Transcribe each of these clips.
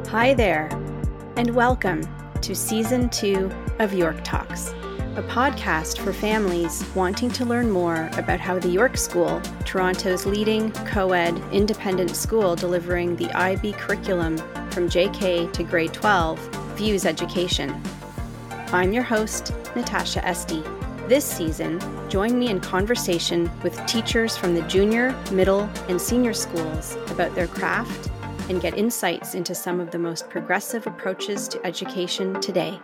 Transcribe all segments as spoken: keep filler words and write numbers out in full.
Hi there, and welcome to Season two of York Talks, a podcast for families wanting to learn more about how the York School, Toronto's leading co-ed independent school delivering the I B curriculum from J K to grade twelve, views education. I'm your host, Natasha Esty. This season, join me in conversation with teachers from the junior, middle, and senior schools about their craft and get insights into some of the most progressive approaches to education today.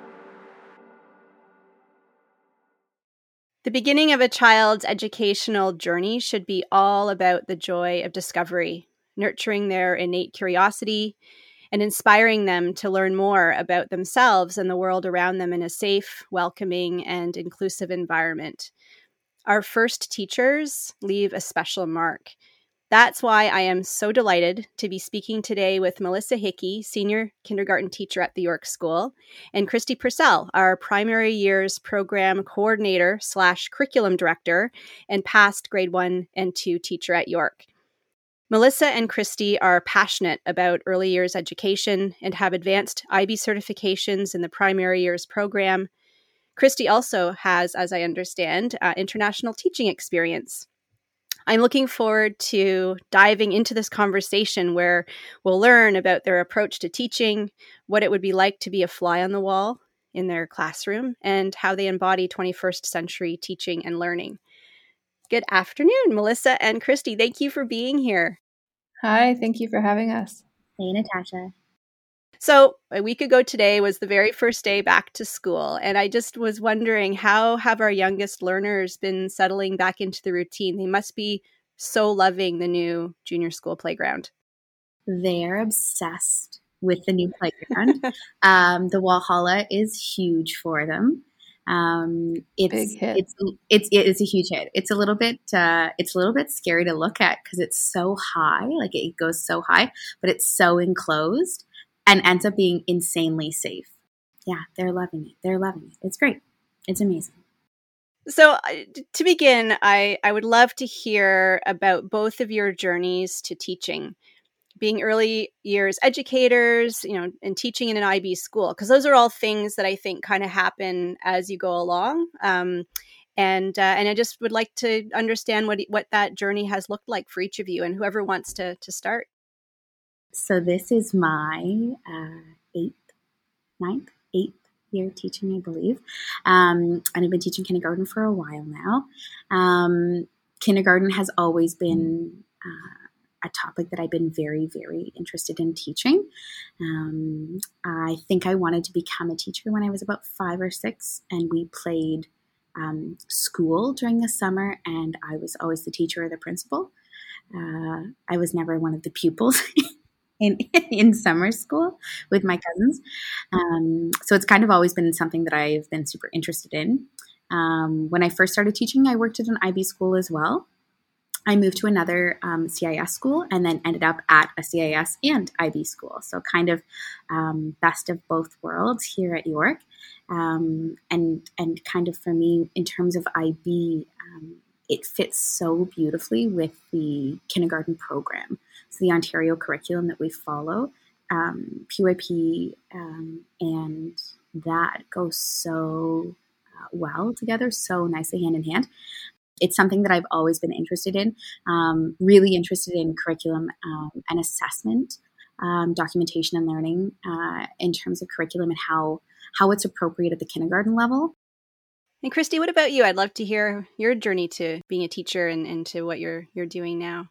The beginning of a child's educational journey should be all about the joy of discovery, nurturing their innate curiosity, and inspiring them to learn more about themselves and the world around them in a safe, welcoming, and inclusive environment. Our first teachers leave a special mark. That's why I am so delighted to be speaking today with Melissa Hickey, senior kindergarten teacher at the York School, and Christy Purcell, our primary years program coordinator slash curriculum director and past grade one and two teacher at York. Melissa and Christy are passionate about early years education and have advanced I B certifications in the primary years program. Christy also has, as I understand, uh, international teaching experience. I'm looking forward to diving into this conversation where we'll learn about their approach to teaching, what it would be like to be a fly on the wall in their classroom, and how they embody twenty-first century teaching and learning. Good afternoon, Melissa and Christy. Thank you for being here. Hi, thank you for having us. Hey, Natasha. So a week ago today was the very first day back to school, and I just was wondering, how have our youngest learners been settling back into the routine? They must be so loving the new junior school playground. They're obsessed with the new playground. um, the Walhalla is huge for them. Um, it's, Big hit. it's it's it's a huge hit. It's a little bit uh, it's a little bit scary to look at because it's so high, like it goes so high, but it's so enclosed and ends up being insanely safe. Yeah, they're loving it. They're loving it. It's great. It's amazing. So uh, to begin, I, I would love to hear about both of your journeys to teaching, being early years educators, you know, and teaching in an I B school, because those are all things that I think kind of happen as you go along. Um, and uh, and I just would like to understand what what that journey has looked like for each of you, and whoever wants to to start. So this is my uh, eighth, ninth, eighth year teaching, I believe. Um, and I've been teaching kindergarten for a while now. Um, kindergarten has always been uh, a topic that I've been very, very interested in teaching. Um, I think I wanted to become a teacher when I was about five or six, and we played um, school during the summer, and I was always the teacher or the principal. Uh, I was never one of the pupils. In, in summer school with my cousins. Um, so it's kind of always been something that I've been super interested in. Um, when I first started teaching, I worked at an I B school as well. I moved to another um, C I S school and then ended up at a C I S and I B school. So kind of um, best of both worlds here at York. Um, and, and kind of for me, in terms of I B, um, it fits so beautifully with the kindergarten program. So the Ontario curriculum that we follow, um, P Y P, um, and that goes so uh, well together, so nicely hand in hand. It's something that I've always been interested in, um, really interested in curriculum um, and assessment, um, documentation and learning uh, in terms of curriculum and how, how it's appropriate at the kindergarten level. And Christy, what about you? I'd love to hear your journey to being a teacher and, and to what you're you're doing now.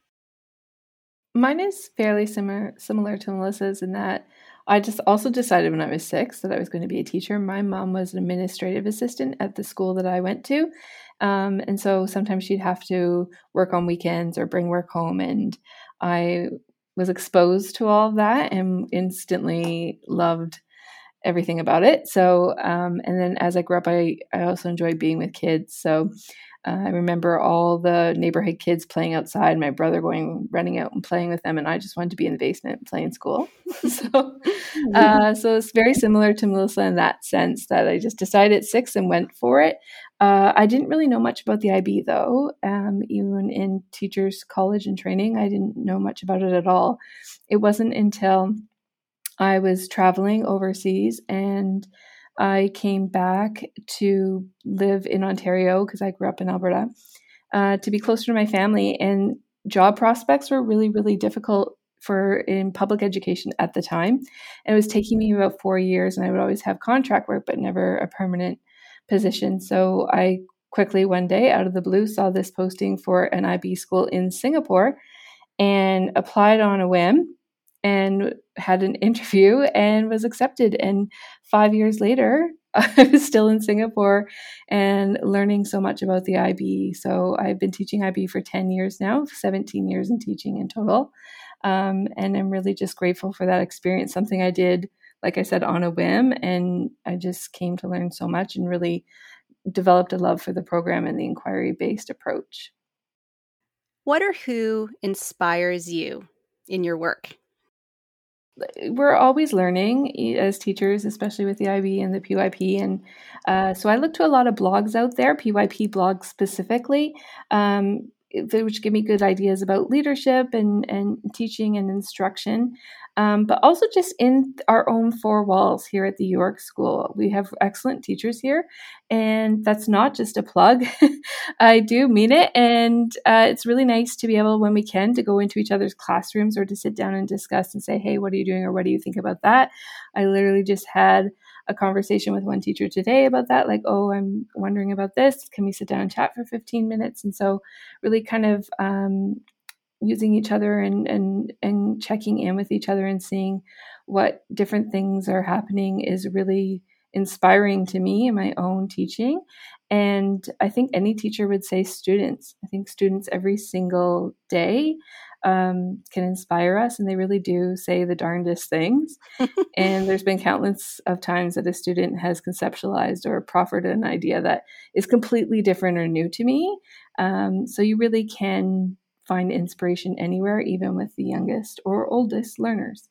Mine is fairly similar similar to Melissa's in that I just also decided when I was six that I was going to be a teacher. My mom was an administrative assistant at the school that I went to. Um, and so sometimes she'd have to work on weekends or bring work home. And I was exposed to all of that and instantly loved everything about it. So, um, and then as I grew up, I, I also enjoyed being with kids. So uh, I remember all the neighborhood kids playing outside, my brother going, running out and playing with them. And I just wanted to be in the basement playing school. so, uh, so it's very similar to Melissa in that sense that I just decided at six and went for it. Uh, I didn't really know much about the I B though. Um, even in teachers college and training, I didn't know much about it at all. It wasn't until I was traveling overseas and I came back to live in Ontario because I grew up in Alberta, uh, to be closer to my family. And job prospects were really, really difficult for in public education at the time. And it was taking me about four years and I would always have contract work, but never a permanent position. So I quickly one day out of the blue saw this posting for an I B school in Singapore and applied on a whim and had an interview and was accepted. And five years later, I was still in Singapore and learning so much about the I B. So I've been teaching I B for ten years now, seventeen years in teaching in total. Um, and I'm really just grateful for that experience, something I did, like I said, on a whim. And I just came to learn so much and really developed a love for the program and the inquiry-based approach. What or who inspires you in your work? We're always learning as teachers, especially with the I B and the P Y P. And uh, so I look to a lot of blogs out there, P Y P blogs specifically, um, which give me good ideas about leadership and, and teaching and instruction, um, but also just in our own four walls here at the York School. We have excellent teachers here, and that's not just a plug. I do mean it, and uh, it's really nice to be able, when we can, to go into each other's classrooms or to sit down and discuss and say, hey, what are you doing, or what do you think about that? I literally just had a conversation with one teacher today about that, like, oh, I'm wondering about this. Can we sit down and chat for fifteen minutes? And so really kind of um, using each other and, and, and checking in with each other and seeing what different things are happening is really inspiring to me in my own teaching. And I think any teacher would say students. I think students every single day um, can inspire us, and they really do say the darndest things. And there's been countless of times that a student has conceptualized or proffered an idea that is completely different or new to me. Um, so you really can find inspiration anywhere, even with the youngest or oldest learners.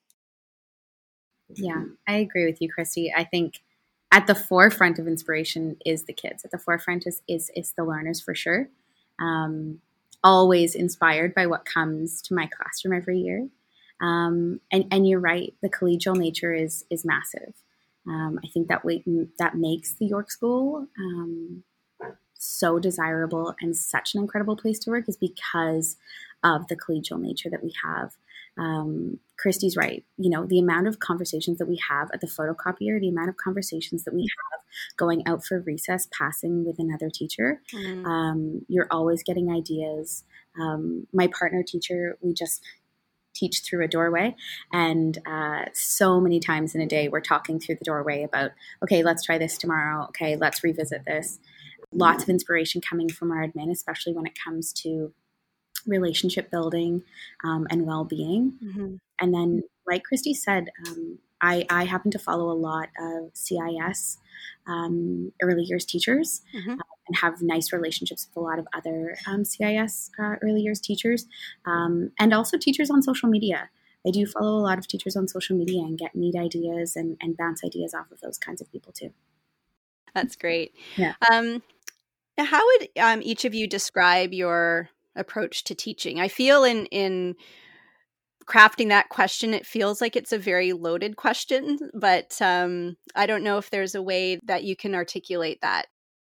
Yeah, I agree with you, Christy. I think at the forefront of inspiration is the kids. At the forefront is is, is the learners, for sure. Um, always inspired by what comes to my classroom every year. Um, and, and you're right, the collegial nature is is massive. Um, I think that we, that makes the York School um, so desirable and such an incredible place to work, is because of the collegial nature that we have. Um, Christy's right. You know, the amount of conversations that we have at the photocopier, the amount of conversations that we have going out for recess, passing with another teacher. Mm. Um, you're always getting ideas. Um, my partner teacher, we just teach through a doorway, and uh, so many times in a day we're talking through the doorway about, okay, let's try this tomorrow. Okay, let's revisit this. Lots of inspiration coming from our admin, especially when it comes to relationship building um, and well-being. Mm-hmm. And then, like Christy said, um, I, I happen to follow a lot of C I S um, early years teachers, mm-hmm. uh, and have nice relationships with a lot of other um, C I S uh, early years teachers, um, and also teachers on social media. I do follow a lot of teachers on social media and get neat ideas and, and bounce ideas off of those kinds of people too. That's great. Yeah. Um, how would um, each of you describe your approach to teaching? I feel in in crafting that question, it feels like it's a very loaded question, but um, I don't know if there's a way that you can articulate that.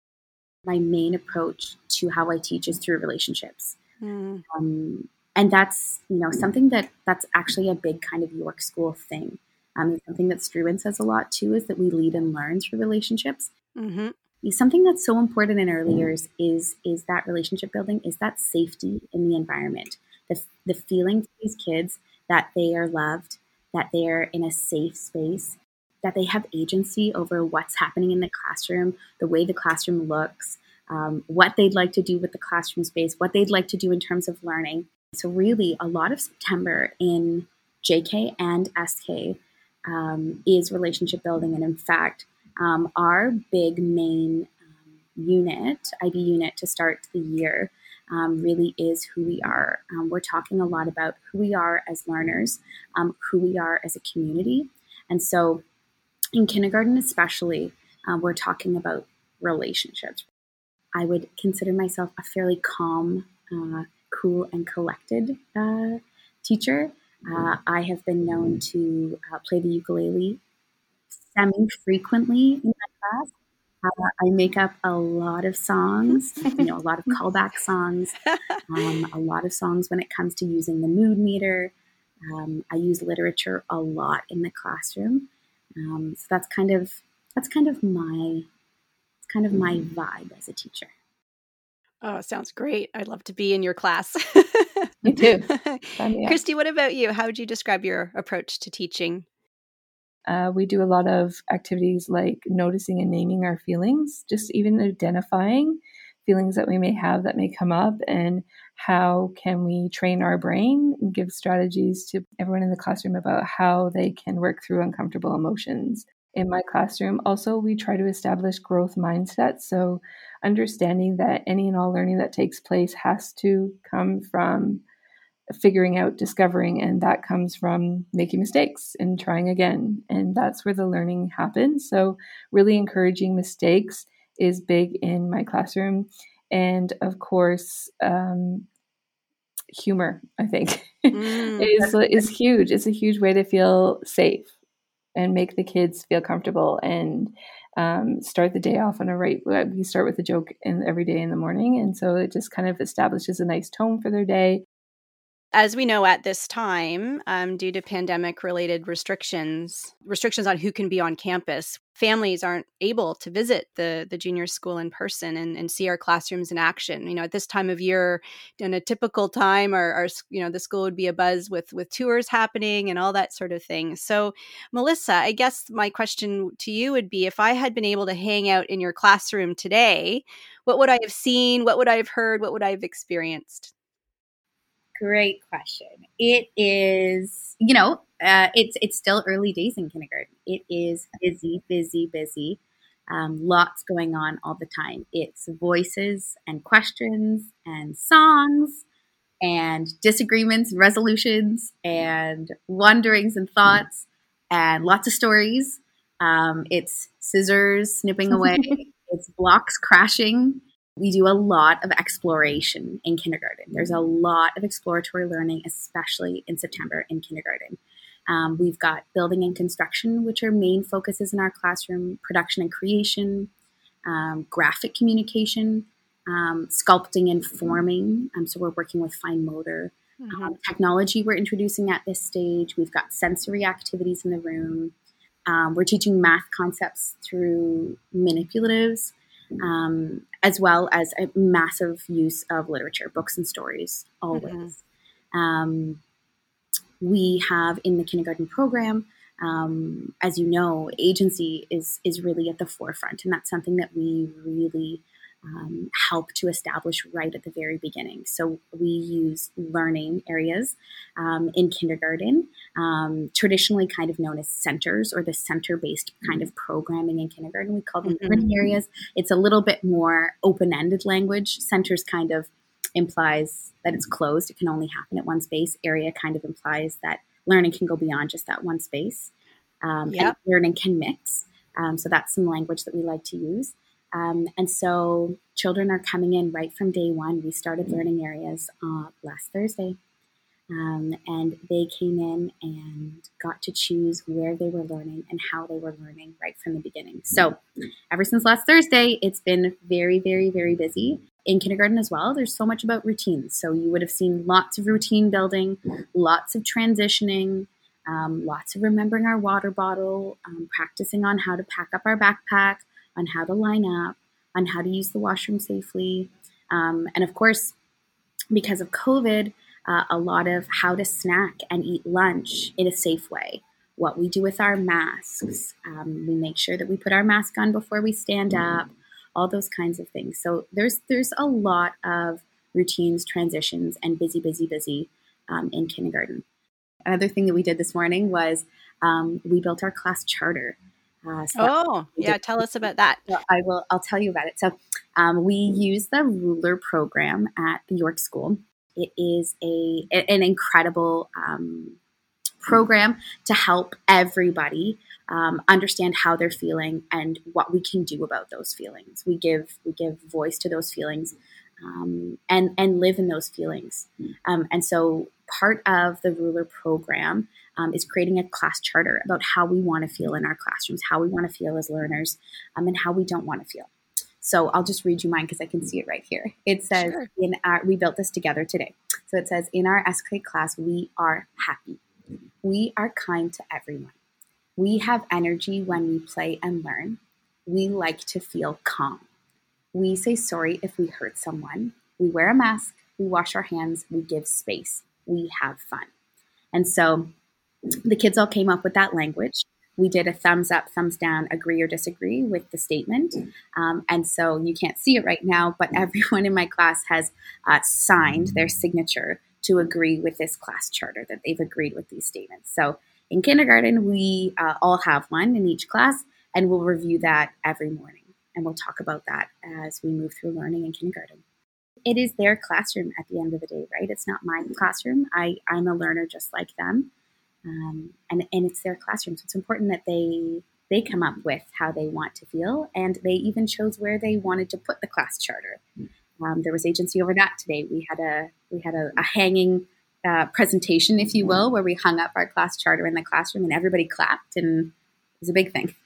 My main approach to how I teach is through relationships. Mm. Um, and that's, you know, something that that's actually a big kind of York School thing. Um, something that Struan says a lot too, is that we lead and learn through relationships. Mm-hmm. Something that's so important in early years is is that relationship building, is that safety in the environment, the the feeling to these kids that they are loved, that they are in a safe space, that they have agency over what's happening in the classroom, the way the classroom looks, um, what they'd like to do with the classroom space, what they'd like to do in terms of learning. So really, a lot of September in J K and S K um, is relationship building, and in fact, Um, our big main um, unit, I B unit to start the year, um, really is who we are. Um, we're talking a lot about who we are as learners, um, who we are as a community. And so in kindergarten especially, uh, we're talking about relationships. I would consider myself a fairly calm, uh, cool, and collected uh, teacher. Uh, I have been known to uh, play the ukulele semi-frequently in my class. Uh, I make up a lot of songs, you know, a lot of callback songs, um, a lot of songs when it comes to using the mood meter. Um, I use literature a lot in the classroom, um, so that's kind of that's kind of my it's kind of my vibe as a teacher. Oh, sounds great. I'd love to be in your class. Me too. Sign me up. Christy, what about you? How would you describe your approach to teaching? Uh, we do a lot of activities like noticing and naming our feelings, just even identifying feelings that we may have that may come up, and how can we train our brain and give strategies to everyone in the classroom about how they can work through uncomfortable emotions. In my classroom, also, we try to establish growth mindsets. So understanding that any and all learning that takes place has to come from figuring out, discovering, and that comes from making mistakes and trying again. And that's where the learning happens. So really encouraging mistakes is big in my classroom. And of course, um, humor, I think, mm. is, is huge. It's a huge way to feel safe and make the kids feel comfortable and um, start the day off on a right. We start with a joke in, every day in the morning. And so it just kind of establishes a nice tone for their day. As we know at this time, um, due to pandemic-related restrictions, restrictions on who can be on campus, families aren't able to visit the the junior school in person and, and see our classrooms in action. You know, at this time of year, in a typical time, our, our you know the school would be abuzz with with tours happening and all that sort of thing. So, Melissa, I guess my question to you would be: if I had been able to hang out in your classroom today, what would I have seen? What would I have heard? What would I have experienced? Great question. It is, you know, uh, it's it's still early days in kindergarten. It is busy, busy, busy. Um, lots going on all the time. It's voices and questions and songs and disagreements and resolutions and wonderings and thoughts and lots of stories. Um, it's scissors snipping away. It's blocks crashing. We do a lot of exploration in kindergarten. There's a lot of exploratory learning, especially in September in kindergarten. Um, we've got building and construction, which are main focuses in our classroom, production and creation, um, graphic communication, um, sculpting and forming. Um, so we're working with fine motor. Mm-hmm. Um, technology we're introducing at this stage. We've got sensory activities in the room. Um, we're teaching math concepts through manipulatives. Um, as well as a massive use of literature, books and stories, always. Mm-hmm. Um, we have in the kindergarten program, um, as you know, agency is is really at the forefront, and that's something that we really um, help to establish right at the very beginning. So we use learning areas um, in kindergarten, um, traditionally kind of known as centers or the center-based kind of programming in kindergarten. We call them mm-hmm. learning areas. It's a little bit more open-ended language. Centers kind of implies that it's closed. It can only happen at one space. Area kind of implies that learning can go beyond just that one space. Um, yep. And learning can mix. Um, so that's some language that we like to use. Um, and so children are coming in right from day one. We started learning areas uh, last Thursday. Um, and they came in and got to choose where they were learning and how they were learning right from the beginning. So ever since last Thursday, it's been very, very, very busy. In kindergarten as well, there's so much about routines. So you would have seen lots of routine building, lots of transitioning, um, lots of remembering our water bottle, um, practicing on how to pack up our backpack, on how to line up, on how to use the washroom safely. Um, and of course, because of COVID, uh, a lot of how to snack and eat lunch in a safe way. What we do with our masks. Um, we make sure that we put our mask on before we stand up, all those kinds of things. So there's there's a lot of routines, transitions, and busy, busy, busy um, in kindergarten. Another thing that we did this morning was um, we built our class charter. Uh, so oh, yeah. Did. Tell us about that. So I will, I'll tell you about it. So um, we use the Ruler program at the York School. It is a an incredible um, program to help everybody um, understand how they're feeling and what we can do about those feelings. We give we give voice to those feelings um, and and live in those feelings. Um, and so part of the Ruler program um, is creating a class charter about how we want to feel in our classrooms, how we want to feel as learners, um, and how we don't want to feel. So I'll just read you mine because I can see it right here. It says, Sure. in our, we built this together today. So it says, in our S K class, we are happy. We are kind to everyone. We have energy when we play and learn. We like to feel calm. We say sorry if we hurt someone. We wear a mask. We wash our hands. We give space. We have fun. And so the kids all came up with that language. We did a thumbs up, thumbs down, agree or disagree with the statement. Um, and so you can't see it right now, but everyone in my class has uh, signed their signature to agree with this class charter, that they've agreed with these statements. So in kindergarten, we uh, all have one in each class, and we'll review that every morning. And we'll talk about that as we move through learning in kindergarten. It is their classroom at the end of the day, right? It's not my classroom. I, I'm a learner just like them. Um, and, and it's their classroom. So it's important that they they come up with how they want to feel. And they even chose where they wanted to put the class charter. Um, there was agency over that today. We had a we had a, a hanging uh, presentation, if you will, where we hung up our class charter in the classroom and everybody clapped, and it was a big thing.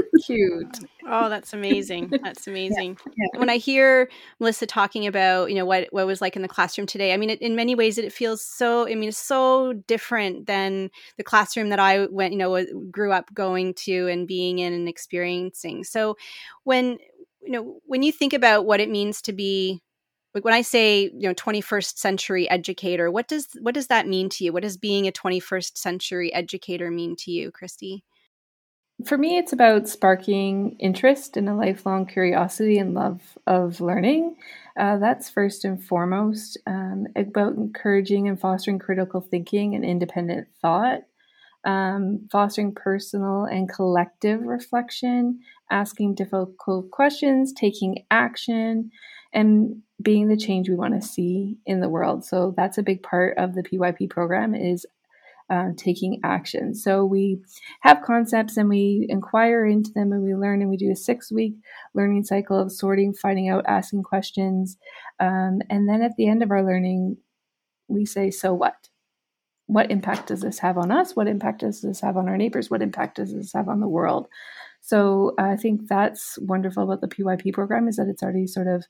Cute. Oh, that's amazing. That's amazing. Yeah, yeah. When I hear Melissa talking about, you know, what what it was like in the classroom today, I mean, it, in many ways, it feels so, I mean, it's so different than the classroom that I went, you know, grew up going to and being in and experiencing. So when, you know, when you think about what it means to be, like when I say, you know, twenty-first century educator, what does, what does that mean to you? What does being a twenty-first century educator mean to you, Christy? For me, it's about sparking interest and a lifelong curiosity and love of learning. Uh, that's first and foremost, um, about encouraging and fostering critical thinking and independent thought, um, fostering personal and collective reflection, asking difficult questions, taking action, and being the change we want to see in the world. So that's a big part of the P Y P program, is Uh, taking action. So we have concepts and we inquire into them and we learn, and we do a six week learning cycle of sorting, finding out, asking questions. Um, and then at the end of our learning, we say, so what? What impact does this have on us? What impact does this have on our neighbors? What impact does this have on the world? So I think that's wonderful about the P Y P program, is that it's already sort of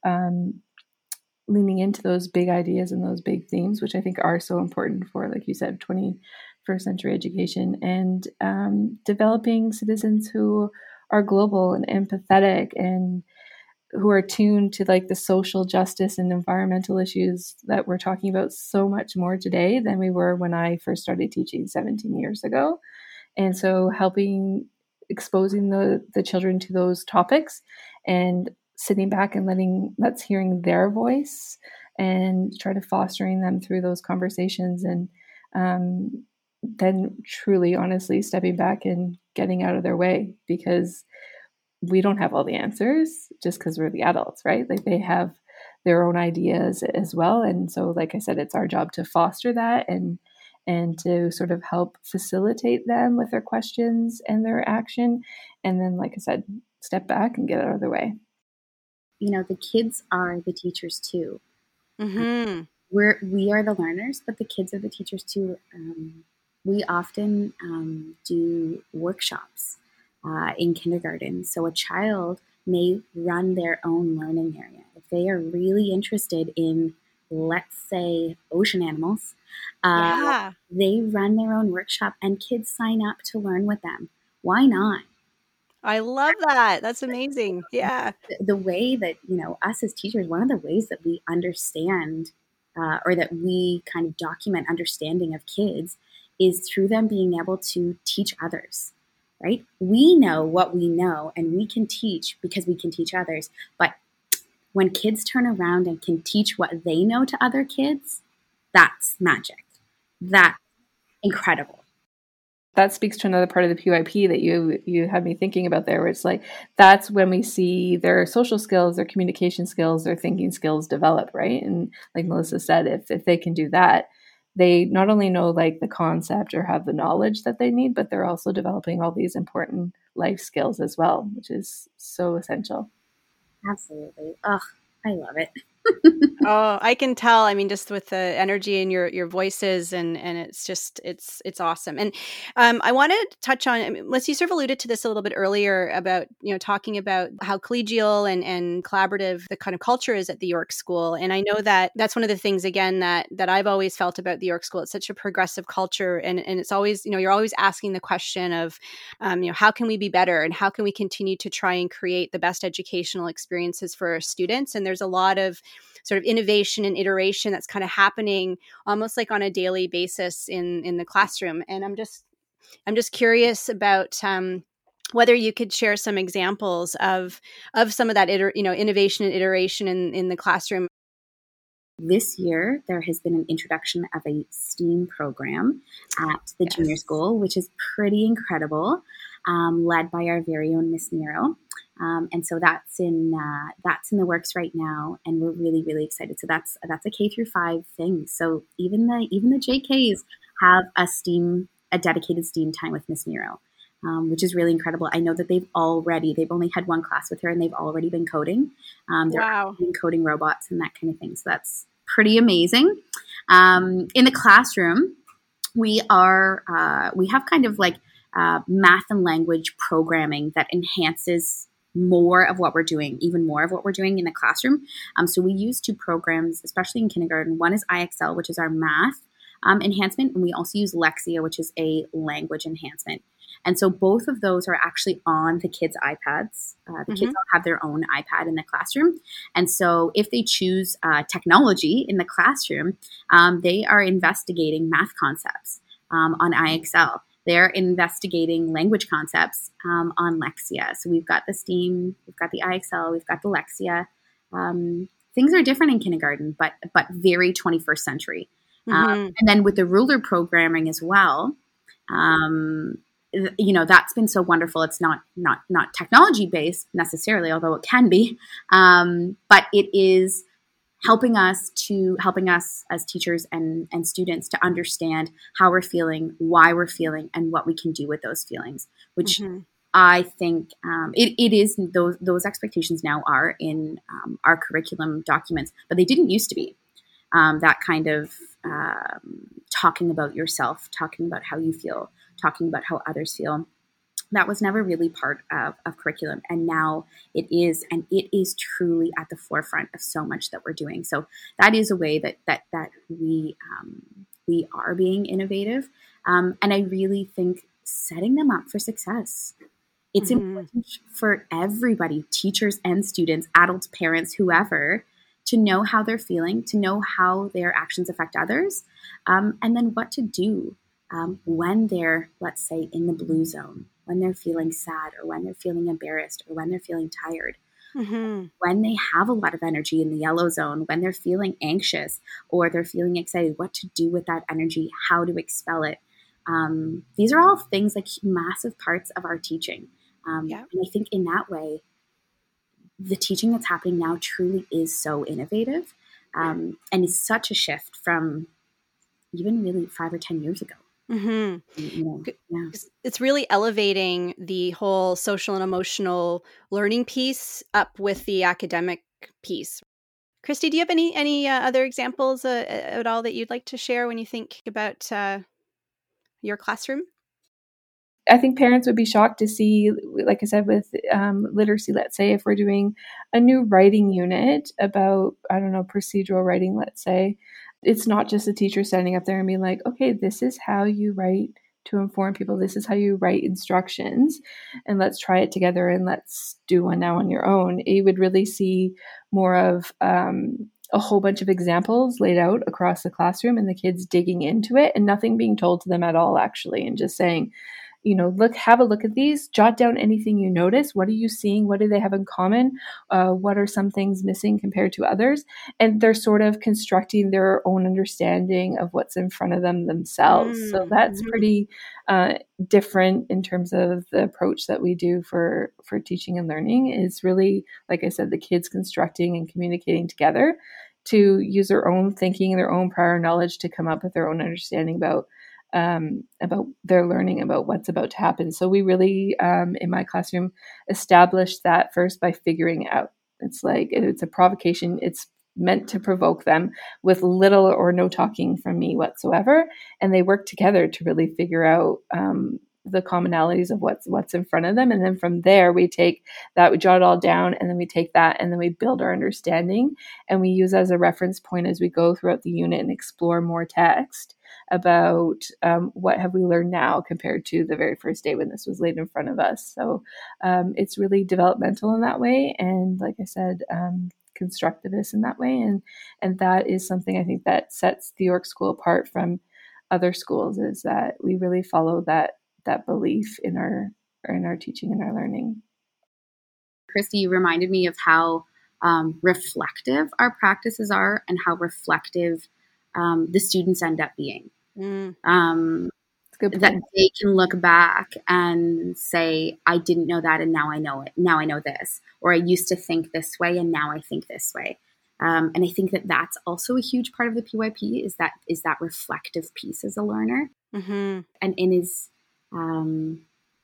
um, leaning into those big ideas and those big themes, which I think are so important for, like you said, twenty-first century education, and um, developing citizens who are global and empathetic and who are tuned to like the social justice and environmental issues that we're talking about so much more today than we were when I first started teaching seventeen years ago. And so helping exposing the, the children to those topics and sitting back and letting let's hearing their voice and try to fostering them through those conversations, and um, then truly honestly stepping back and getting out of their way, because we don't have all the answers just because we're the adults, right? Like they have their own ideas as well. And so, like I said, it's our job to foster that and and to sort of help facilitate them with their questions and their action. And then, like I said, step back and get out of their way. You know, the kids are the teachers too. Mm-hmm. We're, we are the learners, but the kids are the teachers too. Um, we often um, do workshops uh, in kindergarten. So a child may run their own learning area. If they are really interested in, let's say, ocean animals, uh, Yeah. they run their own workshop and kids sign up to learn with them. Why not? I love that. That's amazing. Yeah. The, the way that, you know, us as teachers, one of the ways that we understand uh, or that we kind of document understanding of kids is through them being able to teach others, right? We know what we know and we can teach because we can teach others. But when kids turn around and can teach what they know to other kids, that's magic. That's incredible. That speaks to another part of the P Y P that you you had me thinking about there, where it's like that's when we see their social skills, their communication skills, their thinking skills develop, right? And like Melissa said, if if they can do that, they not only know like the concept or have the knowledge that they need, but they're also developing all these important life skills as well, which is so essential. Absolutely. Oh, I love it. Oh, I can tell. I mean, just with the energy in your your voices, and and it's just it's it's awesome. And um, I want to touch on. I mean, Liz, you sort of alluded to this a little bit earlier about you know talking about how collegial and and collaborative the kind of culture is at the York School. And I know that that's one of the things again that that I've always felt about the York School. It's such a progressive culture, and and it's always you know you're always asking the question of um, you know how can we be better, and how can we continue to try and create the best educational experiences for our students. And there's a lot of sort of innovation and iteration that's kind of happening almost like on a daily basis in in the classroom. And I'm just I'm just curious about um, whether you could share some examples of of some of that iter- you know innovation and iteration in in the classroom. This year, there has been an introduction of a STEAM program at the yes. junior school, which is pretty incredible, um, led by our very own Miss Nero. Um, and so that's in uh, that's in the works right now, and we're really really excited. So that's that's a K through five thing. So even the even the J Ks have a STEAM a dedicated STEAM time with Miss Nero, um, which is really incredible. I know that they've already they've only had one class with her, and they've already been coding. Um, they're wow. been coding robots and that kind of thing. So that's pretty amazing. Um, in the classroom, we are uh, we have kind of like uh, math and language programming that enhances more of what we're doing, even more of what we're doing in the classroom. Um, so we use two programs, especially in kindergarten. One is I X L, which is our math um, enhancement, and we also use Lexia, which is a language enhancement. And so both of those are actually on the kids' iPads. Uh, the mm-hmm. kids all have their own iPad in the classroom. And so if they choose uh, technology in the classroom, um, they are investigating math concepts um, on I X L. They're investigating language concepts um, on Lexia. So we've got the STEAM, we've got the I X L, we've got the Lexia. Um, things are different in kindergarten, but but very twenty-first century. Mm-hmm. Um, and then with the ruler programming as well, um, you know, that's been so wonderful. It's not not not technology based necessarily, although it can be, um, but it is helping us to helping us as teachers and, and students to understand how we're feeling, why we're feeling, and what we can do with those feelings, which mm-hmm. I think um, it, it is those those expectations now are in um, our curriculum documents, but they didn't used to be. Um, that kind of um, talking about yourself, talking about how you feel, talking about how others feel. That was never really part of, of curriculum. And now it is, and it is truly at the forefront of so much that we're doing. So that is a way that that that we um, we are being innovative. Um, and I really think setting them up for success. It's mm-hmm. important for everybody, teachers and students, adults, parents, whoever, to know how they're feeling, to know how their actions affect others, um, and then what to do um, when they're, let's say, in the blue zone, when they're feeling sad, or when they're feeling embarrassed, or when they're feeling tired, mm-hmm. when they have a lot of energy in the yellow zone, when they're feeling anxious or they're feeling excited, what to do with that energy, how to expel it. Um, these are all things like massive parts of our teaching. Um, yeah. And I think in that way, the teaching that's happening now truly is so innovative, um, and is such a shift from even really five or ten years ago. Mm-hmm. You know, yeah. It's really elevating the whole social and emotional learning piece up with the academic piece. Christy, do you have any any uh, other examples uh, at all that you'd like to share when you think about uh, your classroom? I think parents would be shocked to see, like I said, with um, literacy, let's say, if we're doing a new writing unit about, I don't know, procedural writing, let's say, it's not just a teacher standing up there and being like, okay, this is how you write to inform people. This is how you write instructions, and let's try it together, and let's do one now on your own. You would really see more of um, a whole bunch of examples laid out across the classroom, and the kids digging into it and nothing being told to them at all, actually, and just saying, you know, look, have a look at these, jot down anything you notice. What are you seeing? What do they have in common? Uh, what are some things missing compared to others? And they're sort of constructing their own understanding of what's in front of them themselves. Mm-hmm. So that's pretty uh, different in terms of the approach that we do for, for teaching and learning. Is really, like I said, the kids constructing and communicating together to use their own thinking and their own prior knowledge to come up with their own understanding about um, about their learning, about what's about to happen. So we really, um, in my classroom, established that first by figuring out. It's like, it's a provocation. It's meant to provoke them with little or no talking from me whatsoever. And they work together to really figure out um, the commonalities of what's what's in front of them. And then from there, we take that, we jot it all down, and then we take that and then we build our understanding. And we use as a reference point as we go throughout the unit and explore more text about um, what have we learned now compared to the very first day when this was laid in front of us. So um, it's really developmental in that way. And like I said, um, constructivist in that way. And, and that is something I think that sets the York School apart from other schools, is that we really follow that that belief in our in our teaching and our learning. Christy, you reminded me of how um, reflective our practices are and how reflective um, the students end up being. Mm. Um, that they can look back and say, I didn't know that and now I know it. Now I know this. Or I used to think this way and now I think this way. Um, and I think that that's also a huge part of the P Y P is that is that reflective piece as a learner. Mm-hmm. And, and is um,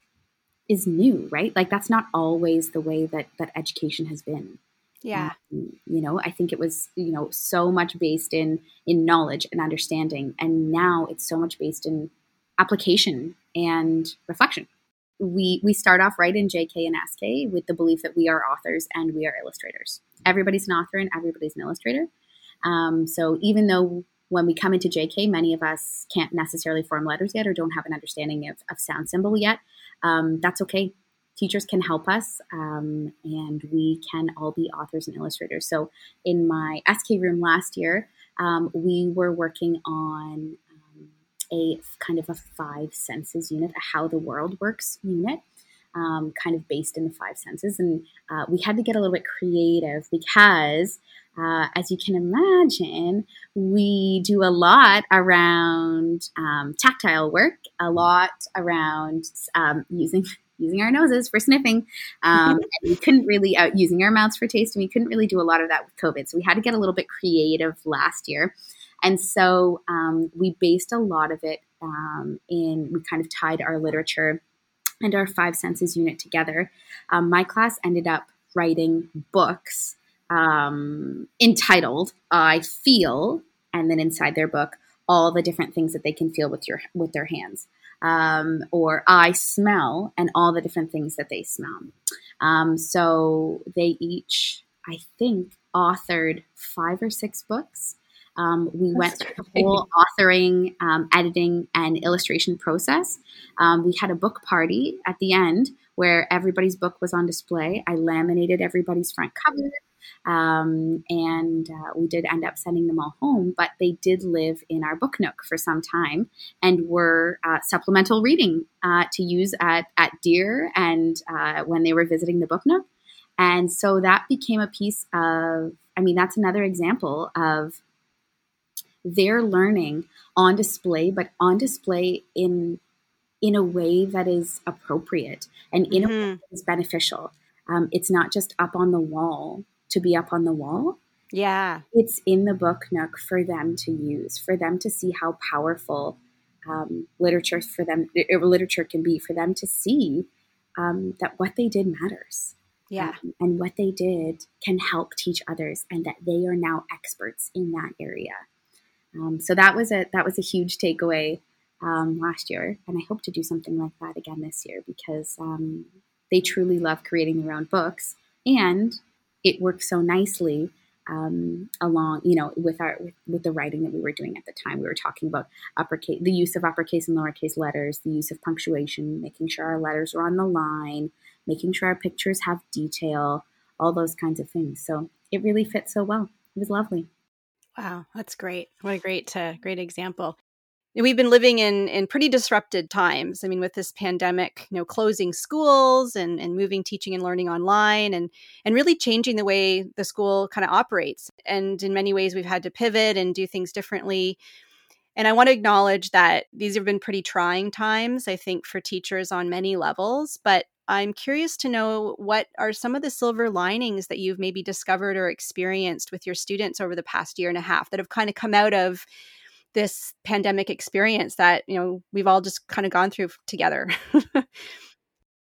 is new, right? Like that's not always the way that that education has been. Yeah. Um, you know, I think it was, you know, so much based in in knowledge and understanding. And now it's so much based in application and reflection. We we start off right in J K and S K with the belief that we are authors and we are illustrators. Everybody's an author and everybody's an illustrator. Um, so even though when we come into J K, many of us can't necessarily form letters yet or don't have an understanding of, of sound symbol yet, um, that's okay. Teachers can help us, um, and we can all be authors and illustrators. So in my S K room last year, um, we were working on um, a kind of a five senses unit, a how the world works unit, um, kind of based in the five senses. And uh, we had to get a little bit creative because, uh, as you can imagine, we do a lot around um, tactile work, a lot around um, using... using our noses for sniffing. Um, and we couldn't really, uh, using our mouths for tasting, we couldn't really do a lot of that with COVID. So we had to get a little bit creative last year. And so um, we based a lot of it um, in, we kind of tied our literature and our five senses unit together. Um, my class ended up writing books um, entitled I Feel, and then inside their book, all the different things that they can feel with your with their hands. Um, or I smell, and all the different things that they smell. Um, so they each, I think, authored five or six books. Um, we That's went through the whole authoring, um, editing, and illustration process. Um, we had a book party at the end where everybody's book was on display. I laminated everybody's front cover. Um, and uh, we did end up sending them all home, but they did live in our book nook for some time and were uh, supplemental reading uh, to use at, at Deer and uh, when they were visiting the book nook. And so that became a piece of, I mean, that's another example of their learning on display, but on display in in a way that is appropriate and in mm-hmm. a way that is beneficial. Um, it's not just up on the wall to be up on the wall. Yeah. It's in the book nook for them to use, for them to see how powerful um, literature for them, literature can be, for them to see um, that what they did matters. Yeah. Um, and what they did can help teach others and that they are now experts in that area. Um, so that was a, that was a huge takeaway um, last year. And I hope to do something like that again this year because um, they truly love creating their own books. And it worked so nicely um, along, you know, with our with, with the writing that we were doing at the time. We were talking about uppercase, the use of uppercase and lowercase letters, the use of punctuation, making sure our letters are on the line, making sure our pictures have detail, all those kinds of things. So it really fit so well. It was lovely. Wow, that's great. What a great, uh, great example. We've been living in in pretty disrupted times. I mean, with this pandemic, you know, closing schools and, and moving teaching and learning online and and really changing the way the school kind of operates. And in many ways, we've had to pivot and do things differently. And I want to acknowledge that these have been pretty trying times, I think, for teachers on many levels. But I'm curious to know what are some of the silver linings that you've maybe discovered or experienced with your students over the past year and a half that have kind of come out of this pandemic experience that, you know, we've all just kind of gone through together.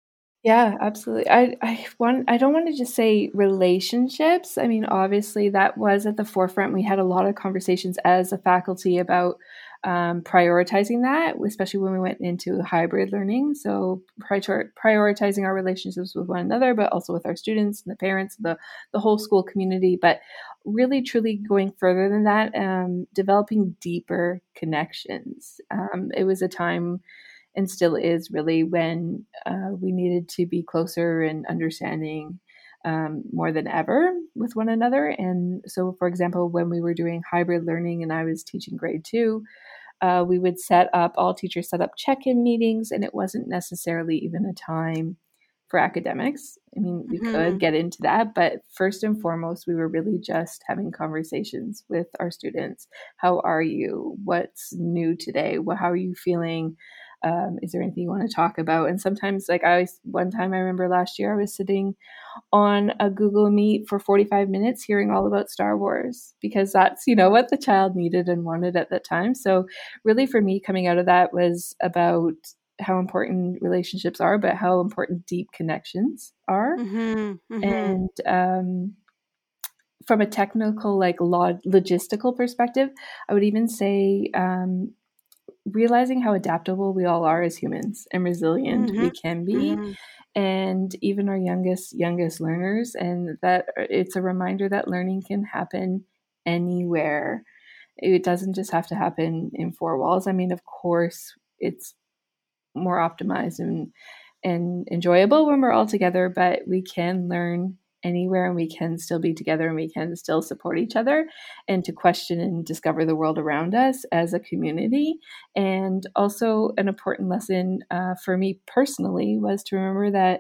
Yeah, absolutely. I I want I don't want to just say relationships. I mean, obviously that was at the forefront. We had a lot of conversations as a faculty about um, prioritizing that, especially when we went into hybrid learning. So prior- prioritizing our relationships with one another, but also with our students and the parents, the the whole school community. But really, truly going further than that, um, developing deeper connections. Um, it was a time, and still is really, when uh, we needed to be closer and understanding um, more than ever with one another. And so, for example, when we were doing hybrid learning and I was teaching grade two, uh, we would set up, all teachers set up check-in meetings, and it wasn't necessarily even a time for academics. I mean, we Mm-hmm. could get into that, but first and foremost, we were really just having conversations with our students. How are you? What's new today? What, how are you feeling? Um, is there anything you want to talk about? And sometimes, like I was, one time I remember last year, I was sitting on a Google Meet for forty-five minutes hearing all about Star Wars, because that's, you know, what the child needed and wanted at that time. So really for me, coming out of that was about how important relationships are, but how important deep connections are. Mm-hmm. Mm-hmm. And um, from a technical, like log- logistical perspective, I would even say um, realizing how adaptable we all are as humans and resilient Mm-hmm. we can be, Mm-hmm. and even our youngest youngest learners, and that it's a reminder that learning can happen anywhere. It doesn't just have to happen in four walls. I mean, of course, it's more optimized and and enjoyable when we're all together, but we can learn anywhere, and we can still be together, and we can still support each other, and to question and discover the world around us as a community. And also an important lesson uh, for me personally was to remember that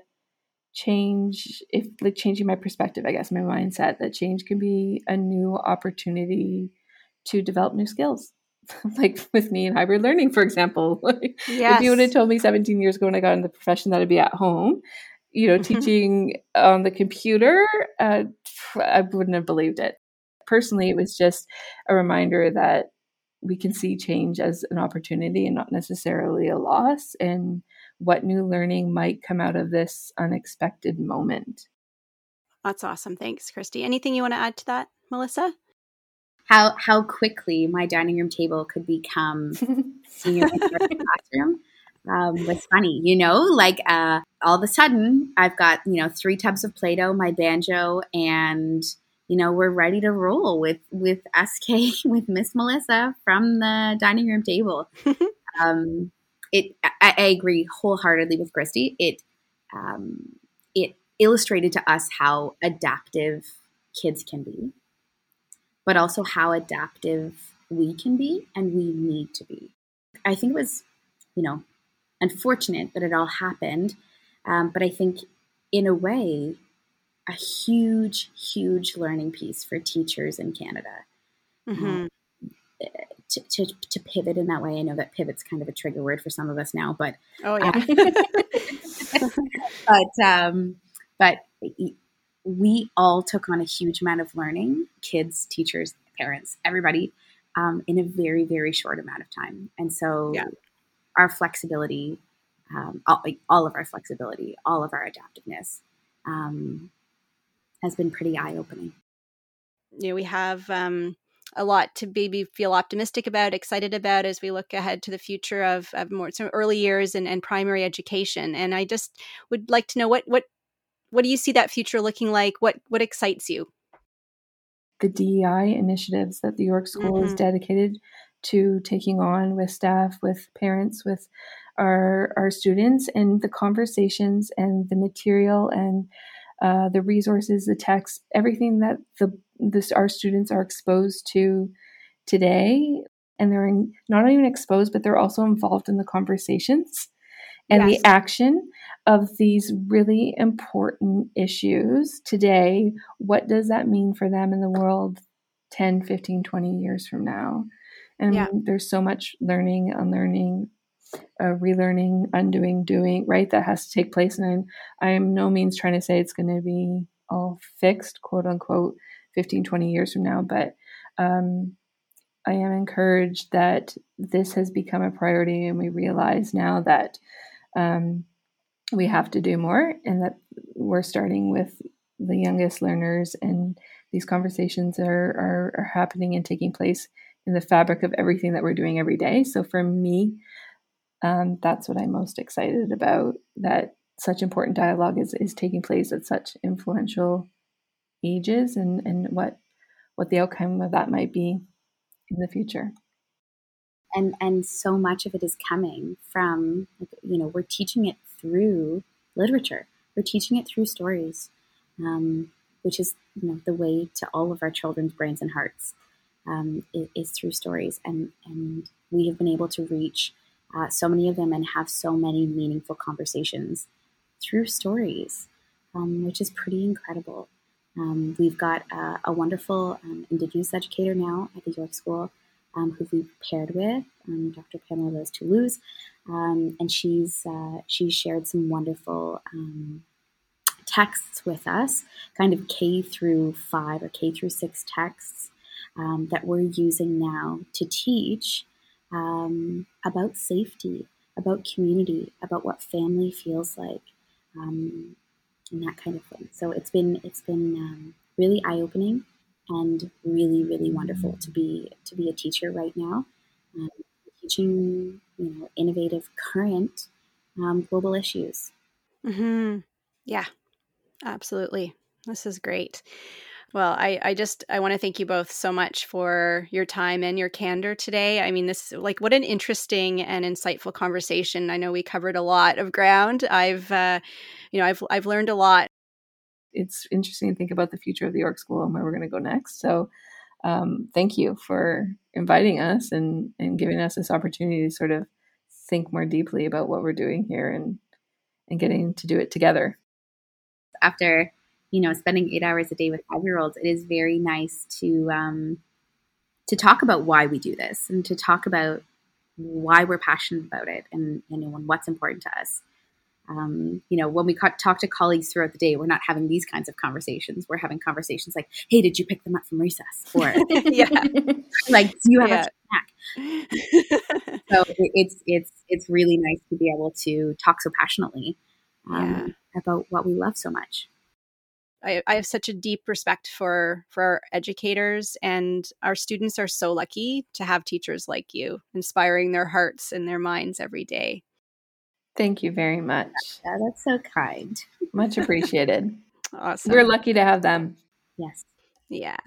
change, if like changing my perspective, I guess, my mindset, that change can be a new opportunity to develop new skills. Like with me in hybrid learning, for example. Like, if you would have Yes. told me seventeen years ago when I got into the profession that I'd be at home, you know, teaching on the computer, uh, I wouldn't have believed it. Personally, it was just a reminder that we can see change as an opportunity and not necessarily a loss, and what new learning might come out of this unexpected moment. That's awesome. Thanks, Christy. Anything you want to add to that, Melissa? How how quickly my dining room table could become senior mentor in the classroom um, was funny. You know, like uh, all of a sudden I've got, you know, three tubs of Play-Doh, my banjo, and you know, we're ready to roll with with S K, with Miss Melissa from the dining room table. um, it I, I agree wholeheartedly with Christy. It um, it illustrated to us how adaptive kids can be, but also how adaptive we can be and we need to be. I think it was, you know, unfortunate that it all happened, um, but I think in a way, a huge, huge learning piece for teachers in Canada. Uh, Mm-hmm. to, to, to pivot in that way. I know that pivot's kind of a trigger word for some of us now, but Oh, uh, yeah. but um, but we all took on a huge amount of learning, kids, teachers, parents, everybody, um, in a very, very short amount of time. And so Yeah. our flexibility, um, all, like all of our flexibility, all of our adaptiveness um, has been pretty eye-opening. You know, we have um, a lot to maybe feel optimistic about, excited about as we look ahead to the future of, of more some early years and, and primary education. And I just would like to know what what what do you see that future looking like? What what excites you? The D E I initiatives that the York School Mm-hmm. is dedicated to taking on with staff, with parents, with our our students, and the conversations and the material and uh, the resources, the text, everything that the this our students are exposed to today, and they're in, not even exposed, but they're also involved in the conversations and Yes. the action of these really important issues today. What does that mean for them in the world ten, fifteen, twenty years from now? And Yeah. there's so much learning, unlearning, uh, relearning, undoing, doing, right? That has to take place. And I'm, I'm no means trying to say it's going to be all fixed, quote unquote, fifteen, twenty years from now. But um, I am encouraged that this has become a priority, and we realize now that um, we have to do more, and that we're starting with the youngest learners, and these conversations are, are, are happening and taking place in the fabric of everything that we're doing every day. So for me, um, that's what I'm most excited about, that such important dialogue is, is taking place at such influential ages, and, and what what the outcome of that might be in the future. And and so much of it is coming from, you know, we're teaching it through literature. We're teaching it through stories, um, which is, you know, the way to all of our children's brains and hearts, um, is, is through stories. And, and we have been able to reach uh, so many of them and have so many meaningful conversations through stories, um, which is pretty incredible. Um, we've got uh, a wonderful um, Indigenous educator now at the York School, um, who we've paired with, um, Doctor Pamela Rose Toulouse, um, and she's uh, she's shared some wonderful um, texts with us, kind of K through five or K through six texts um, that we're using now to teach um, about safety, about community, about what family feels like. Um, and that kind of thing. So it's been it's been um, really eye-opening and really, really wonderful to be to be a teacher right now, um, teaching, you know, innovative, current um, global issues. Mm-hmm. Yeah, absolutely. This is great. Well, I, I just, I want to thank you both so much for your time and your candor today. I mean, this, like, what an interesting and insightful conversation. I know we covered a lot of ground. I've, uh, you know, I've, I've learned a lot. It's interesting to think about the future of the York School and where we're going to go next. So um, thank you for inviting us and, and giving us this opportunity to sort of think more deeply about what we're doing here, and, and getting to do it together. After, you know, spending eight hours a day with five-year-olds, it is very nice to um, to talk about why we do this, and to talk about why we're passionate about it, and, you know, and what's important to us. Um, you know, when we co- talk to colleagues throughout the day, we're not having these kinds of conversations. We're having conversations like, "Hey, did you pick them up from recess?" Or, yeah, like, "Do you have yeah. a snack?" So it's it's it's really nice to be able to talk so passionately um, yeah. about what we love so much. I, I have such a deep respect for for our educators, and our students are so lucky to have teachers like you, inspiring their hearts and their minds every day. Thank you very much. Yeah, that's so kind. Much appreciated. Awesome. We're lucky to have them. Yes. Yeah.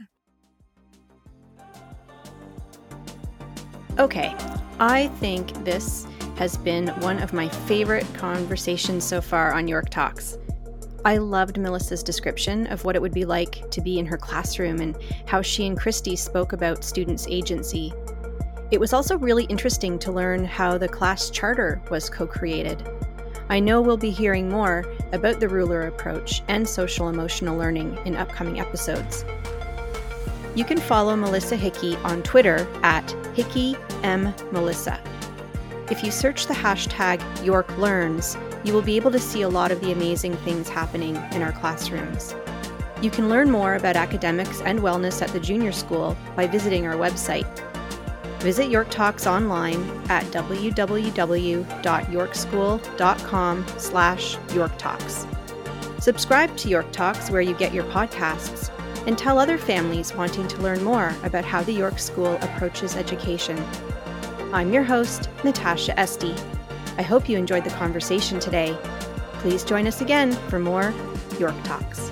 Okay. I think this has been one of my favorite conversations so far on York Talks. I loved Melissa's description of what it would be like to be in her classroom, and how she and Christy spoke about students' agency. It was also really interesting to learn how the class charter was co-created. I know we'll be hearing more about the ruler approach and social emotional learning in upcoming episodes. You can follow Melissa Hickey on Twitter at Hickey M Melissa. If you search the hashtag York Learns, you will be able to see a lot of the amazing things happening in our classrooms. You can learn more about academics and wellness at the junior school by visiting our website. Visit York Talks online at w w w dot york school dot com slash york talks. Subscribe to York Talks where you get your podcasts, and tell other families wanting to learn more about how the York School approaches education. I'm your host, Natasha Esty. I hope you enjoyed the conversation today. Please join us again for more York Talks.